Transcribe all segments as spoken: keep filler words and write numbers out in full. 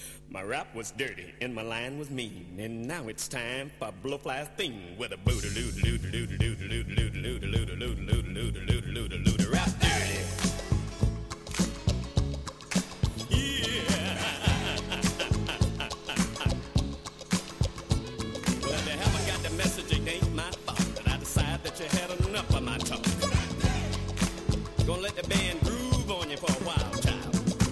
My rap was dirty and my line was mean, and now it's time for Blowfly's theme with a booty loo loo loo loo loo loo loo loo loo loo loo loo loo loo loo loo rap dirty. Yeah. Well, if you haven't got the message, it ain't my fault that I decide that you had enough of my talk. Gonna let the band groove on you for a while, child.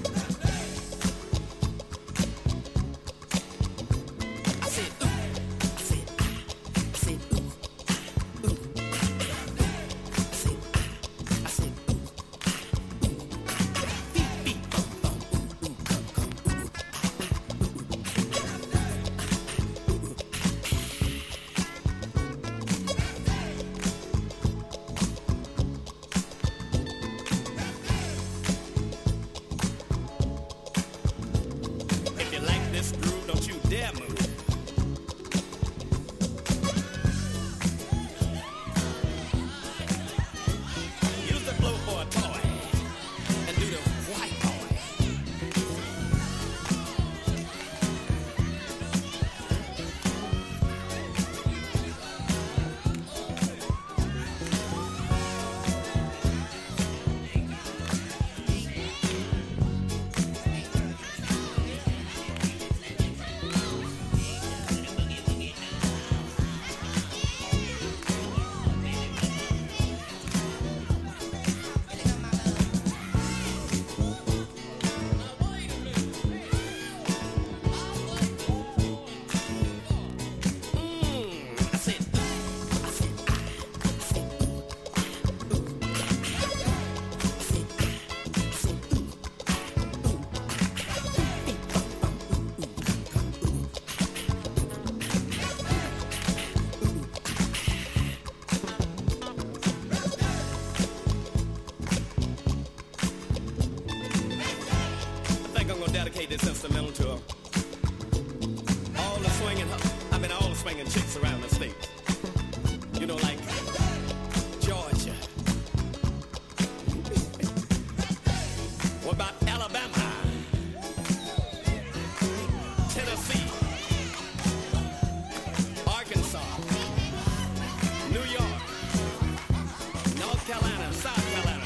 This instrumental to all the swinging, I mean all the swinging chicks around the state. You know, like Georgia. What about Alabama? Tennessee? Arkansas? New York? North Carolina? South Carolina?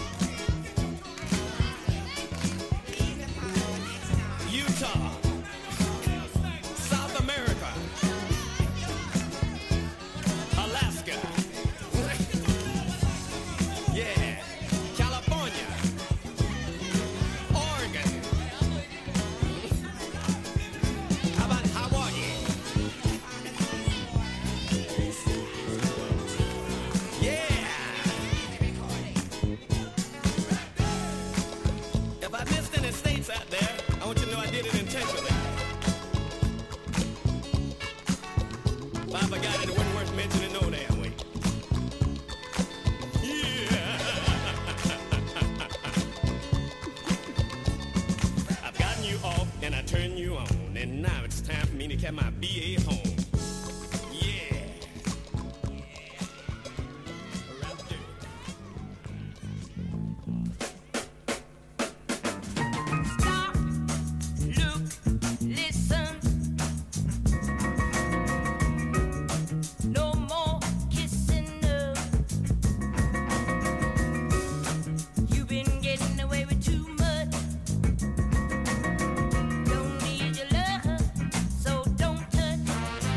Utah, South America, Alaska, yeah, California, Oregon, how about Hawaii? Yeah. If I missed any states out there, I want you to know I did it intentionally. If I forgot it, it wasn't worth mentioning no damn way. Yeah. I've gotten you off and I turned you on, and now it's time for me to carry my B A home. Don't need your love, so don't touch.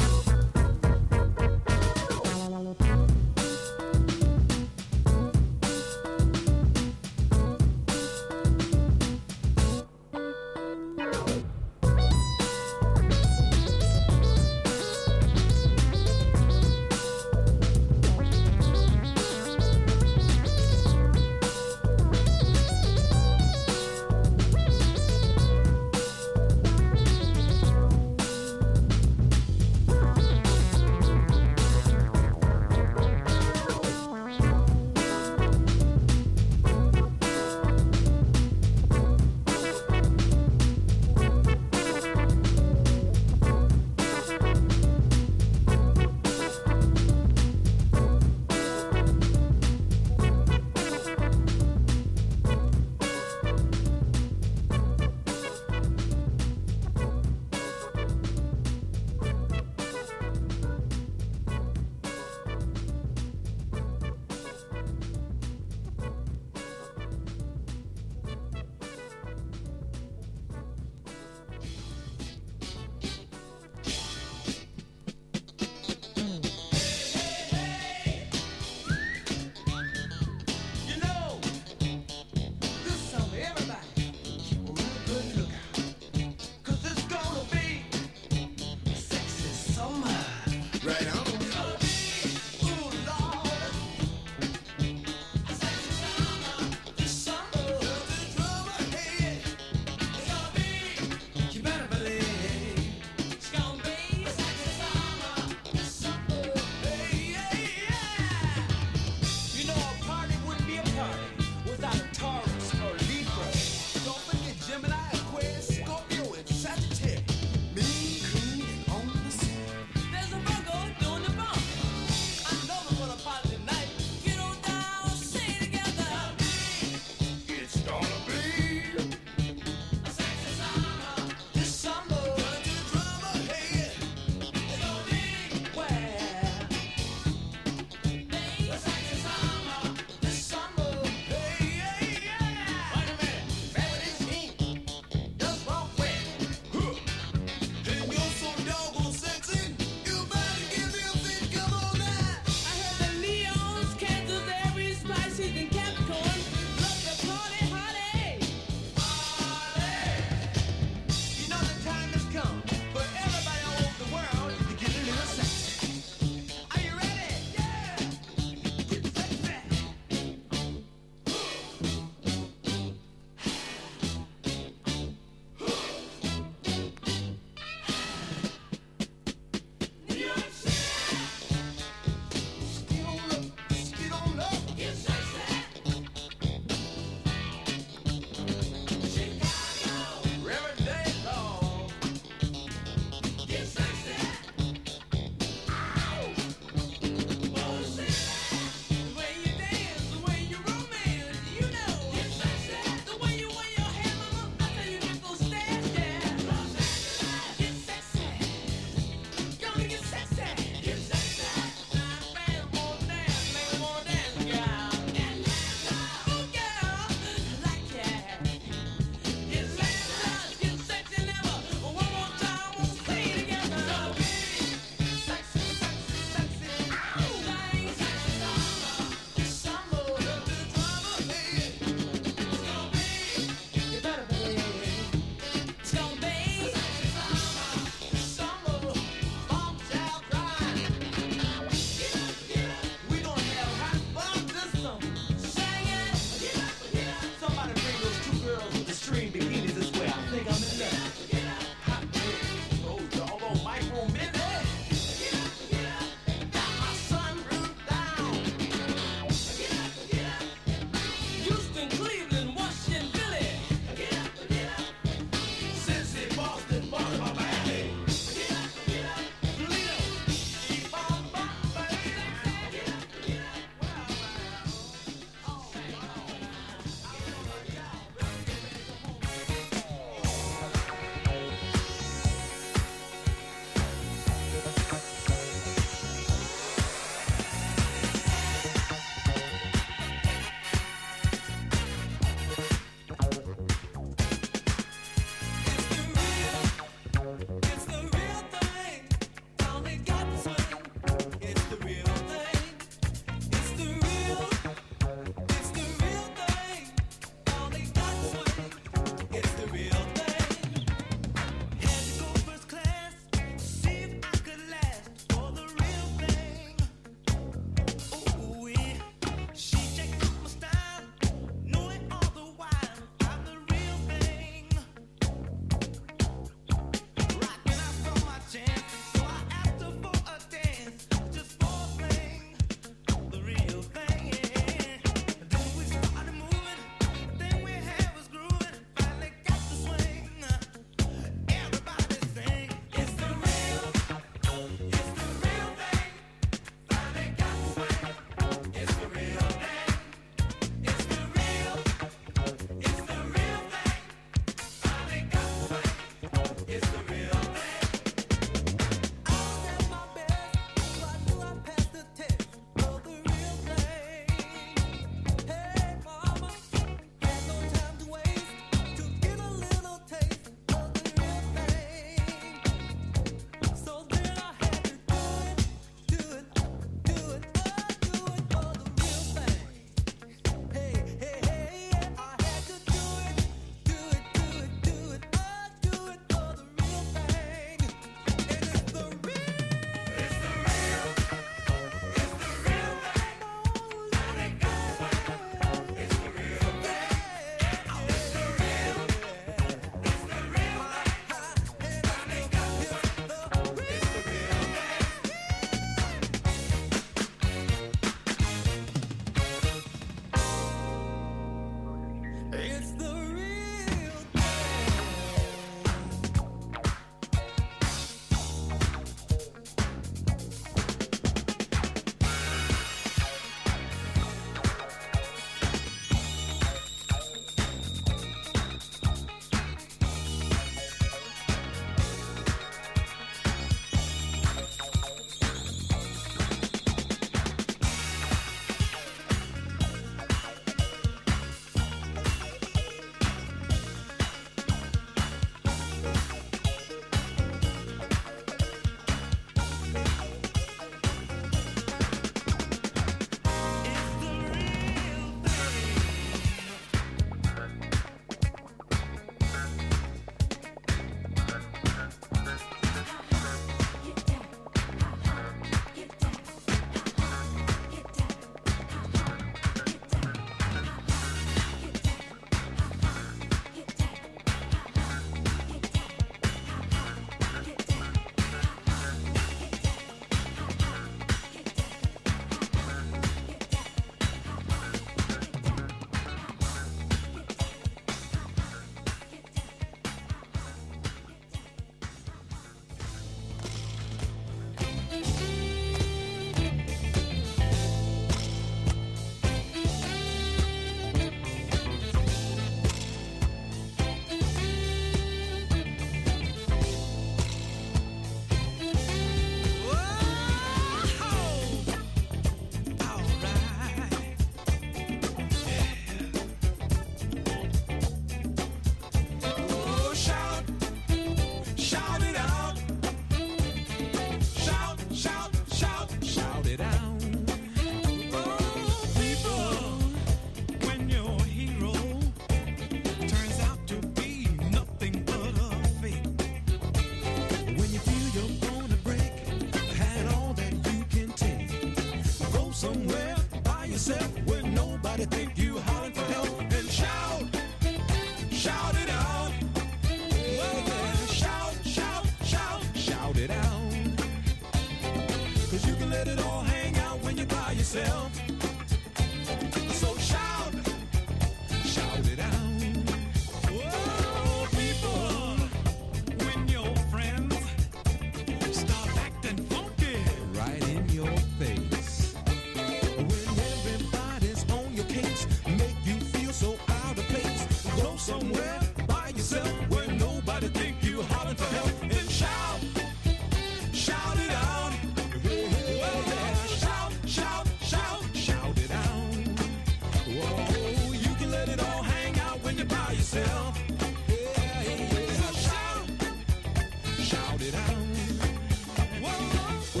it out. 'Cause you can let it all hang out when you're by yourself. So shout, shout it out. Whoa, people, when your friends start acting funky right in your face, when everybody's on your case, make you feel so out of place, go somewhere by yourself where nobody think you hollering for help, and shout, shout it out. Yeah, shout, shout, shout, shout it out. Whoa, you can let it all hang out when you're by yourself. Yeah, yeah, so shout, shout it out. Whoa,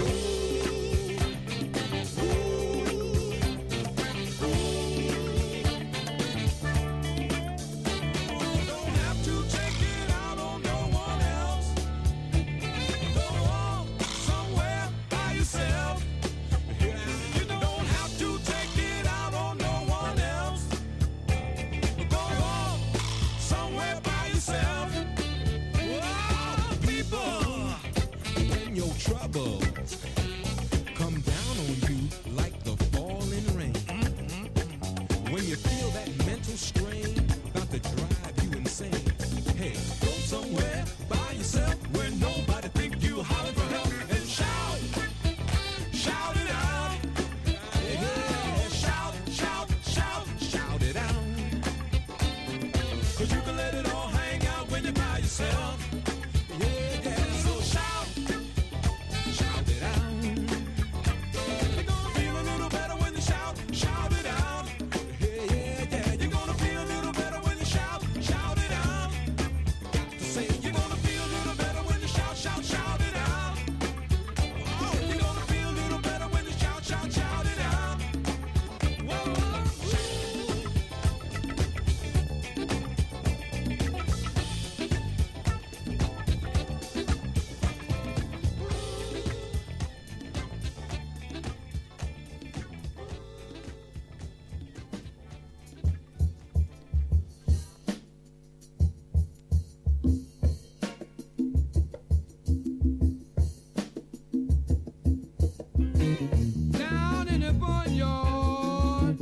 don't have to take it out on no one else. Go on somewhere by yourself. You don't have to take it out on no one else. Go on somewhere by yourself. Whoa, people, when your troubles come down on you like the falling rain, when you feel that mental strain about to drive you insane, hey, go somewhere by yourself where nobody think you hollering for help, and shout, shout it out. Yeah, shout, shout, shout, shout it out. 'Cause you can let it all hang out when you're by yourself. Yeah, yeah, so shout, shout it out. You're gonna feel a little better when you shout, shout it out. Yeah, yeah, yeah, you're gonna feel a little better when you shout, shout it out. Got to say, you're gonna feel a little better when you shout, shout, shout it out. Oh, you're gonna feel a little better when you shout, shout, shout it out. Whoa, down in the barnyard,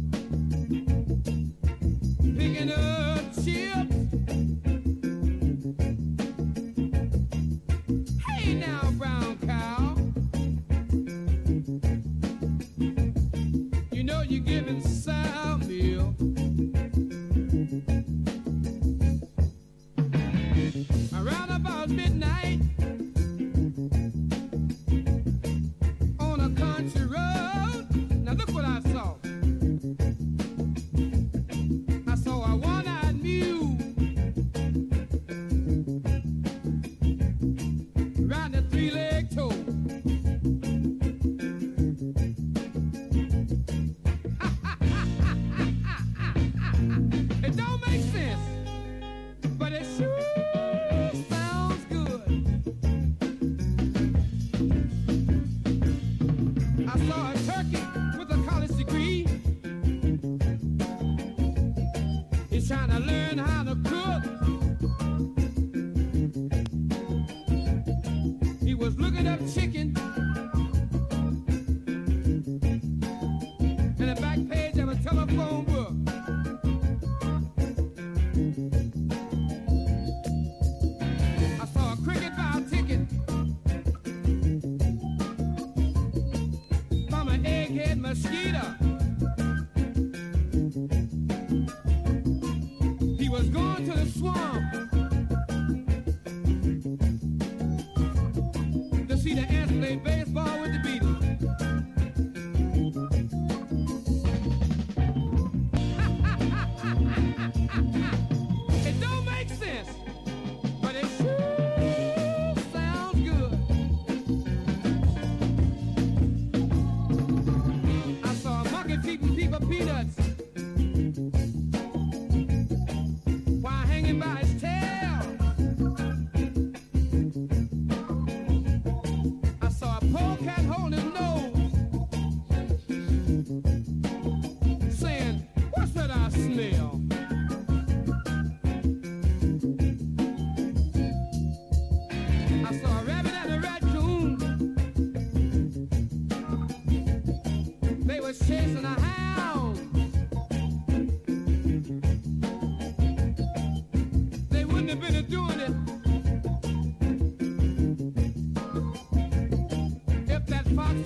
picking up chips. Hey now, brown cow, you know you're giving sour milk. Around about midnight, on a country road. Now look what I saw. I saw a one-eyed mule riding a three-legged toad. It don't make sense, but it sure sounds good. I saw a turkey with a college degree. He's trying to learn how to cook. He was looking up chicken in the back page of a telephone book. I saw a cricket bow ticket from an egghead mosquito. He was going to the swamp to see the ants play baseball with the Beatles. It don't make sense, but it sure sounds good. I saw a monkey feeding people peanuts while hanging by his tail. I saw a polecat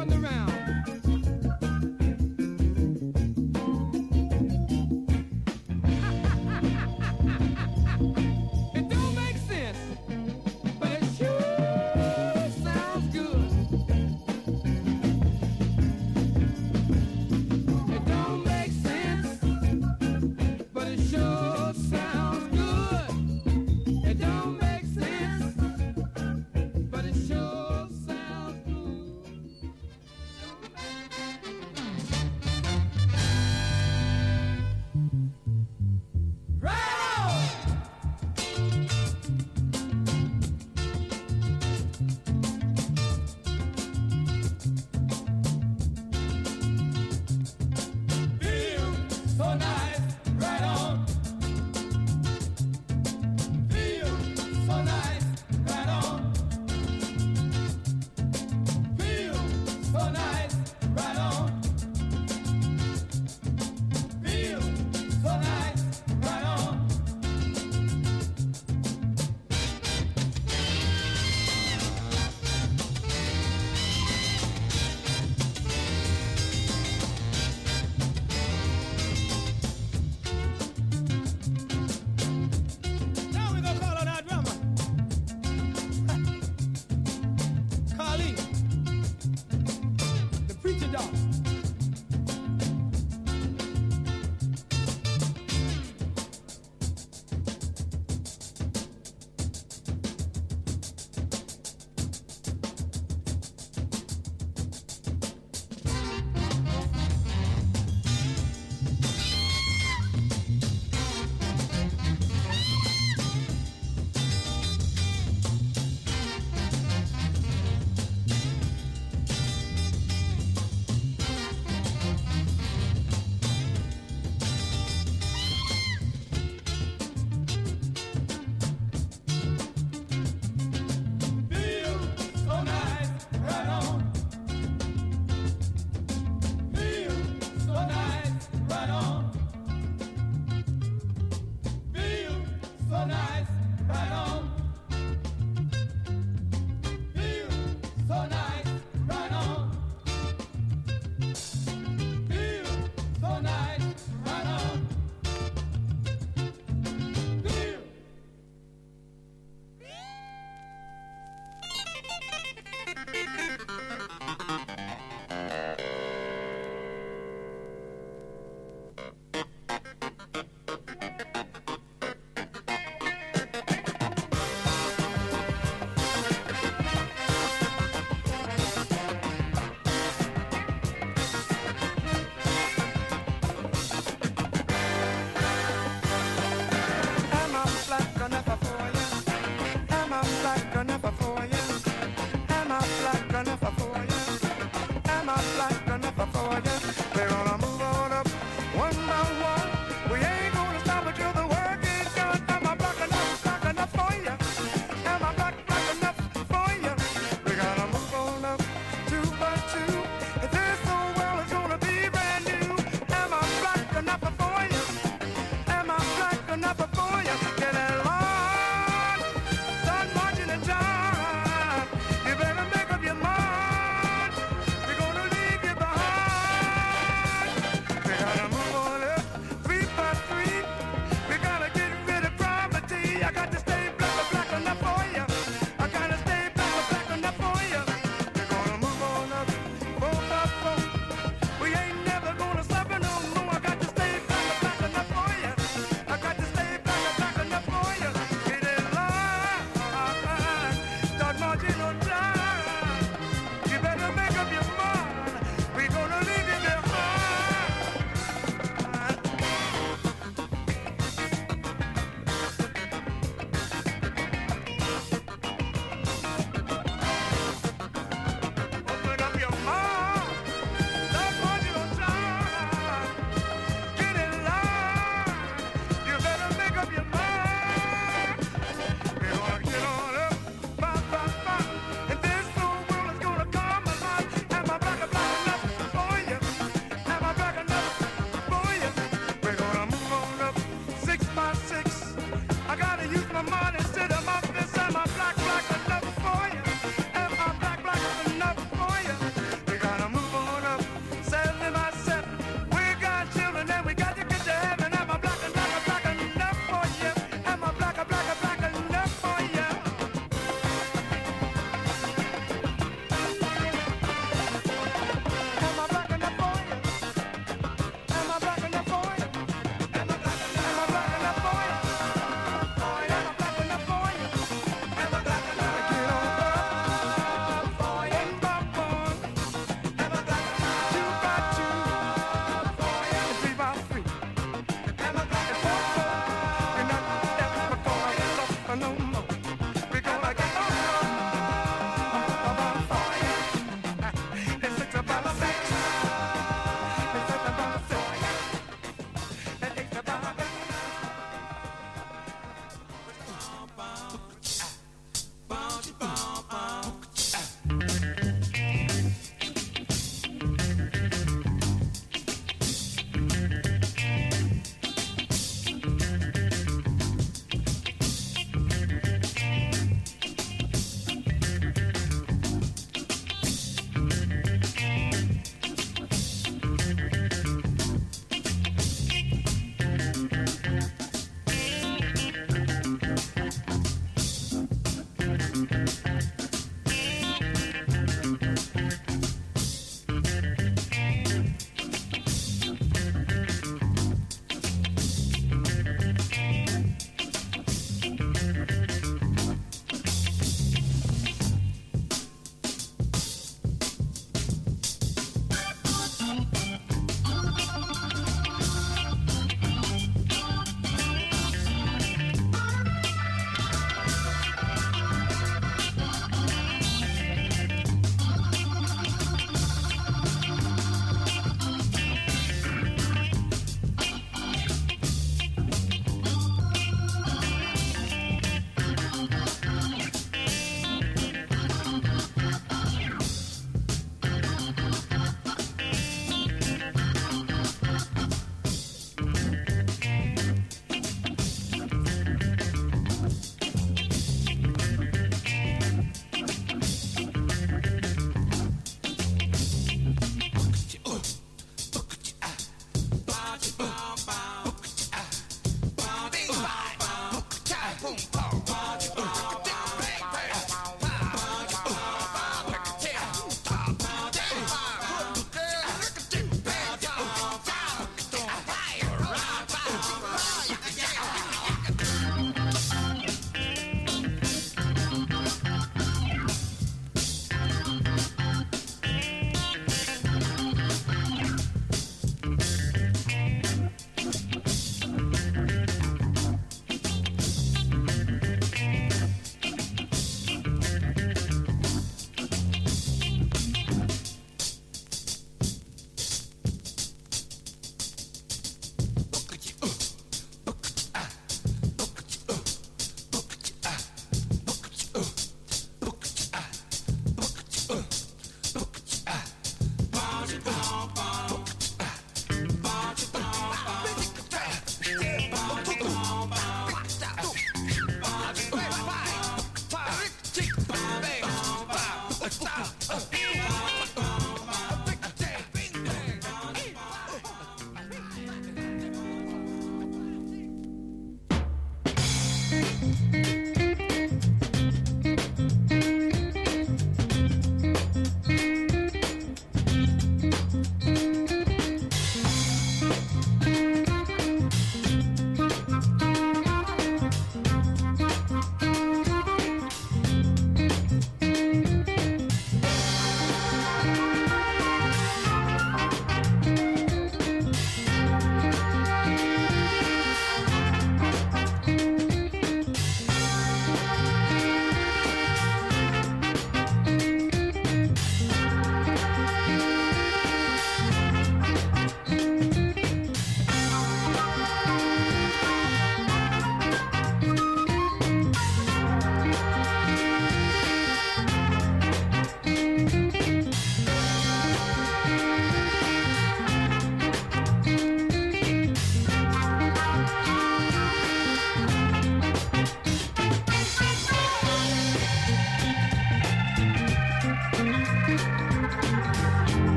Get on up, ba, ba, ba.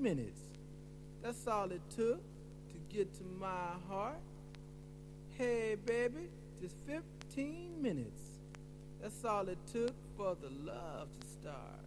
minutes. That's all it took to get to my heart. Hey, baby, just fifteen minutes. That's all it took for the love to start.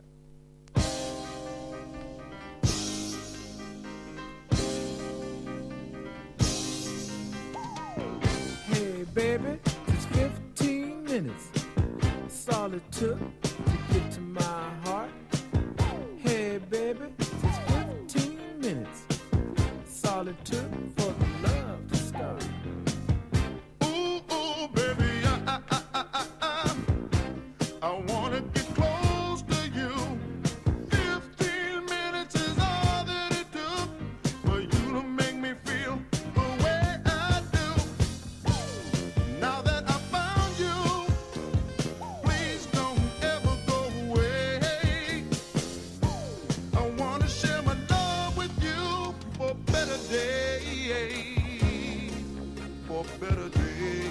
Hey, baby, just fifteen minutes. That's all it took to get to my heart. Hey, baby, just fifteen minutes. That's all it took for the love to start. Ooh, ooh, baby, I, I, I, I, I, I wanna get close to you. Fifteen minutes is all that it took for you to make me feel the way I do. Now that I found you, please don't ever go away. I wanna share my love with you for better days, for better days.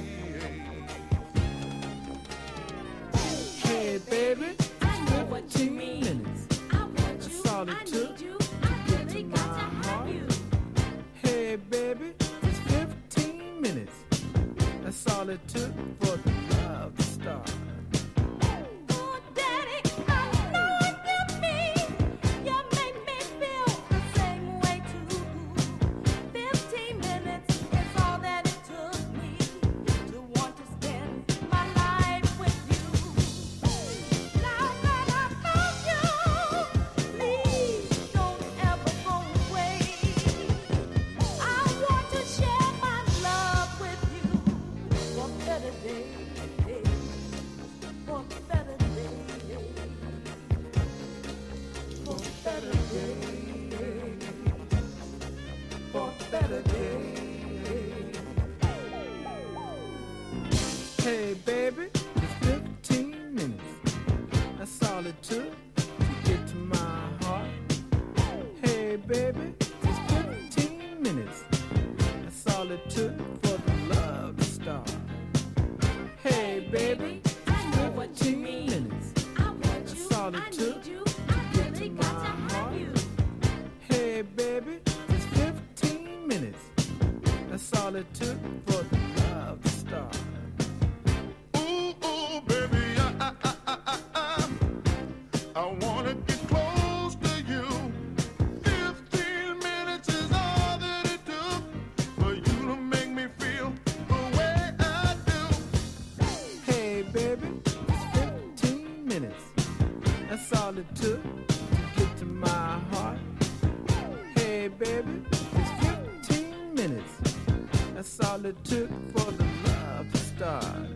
Hey, baby, I know what you fifteen mean. minutes. I want That's you, all it I took need you, to I get really to got to my have heart. you. Hey, baby, just fifteen minutes. That's all it took for the love to start. Oh, Daddy, I know it's me. You make me feel the same way too. Fifteen minutes is all that it took me to want to spend my life with you. Now that I found you, please don't ever go away. I want to share my love with you for better days. For better days. For better days. For better days. Hey, baby, just fifteen minutes. That's all it took to get to my heart. Hey, baby, just fifteen minutes. That's all it took for the love to start. Hey, baby, I know what you fifteen mean. minutes. I want you, That's all it I took need you, to I get really to got to my have heart. you. Hey, baby, just fifteen minutes. That's all it took for the love to start. Ooh, ooh, baby, I, I, I, I, I, I wanna get close to you. Fifteen minutes is all that it took for you to make me feel the way I do. Hey, baby, just fifteen minutes. That's all it took to get to my heart. Hey, baby, just fifteen minutes. That's all it took for the love to start.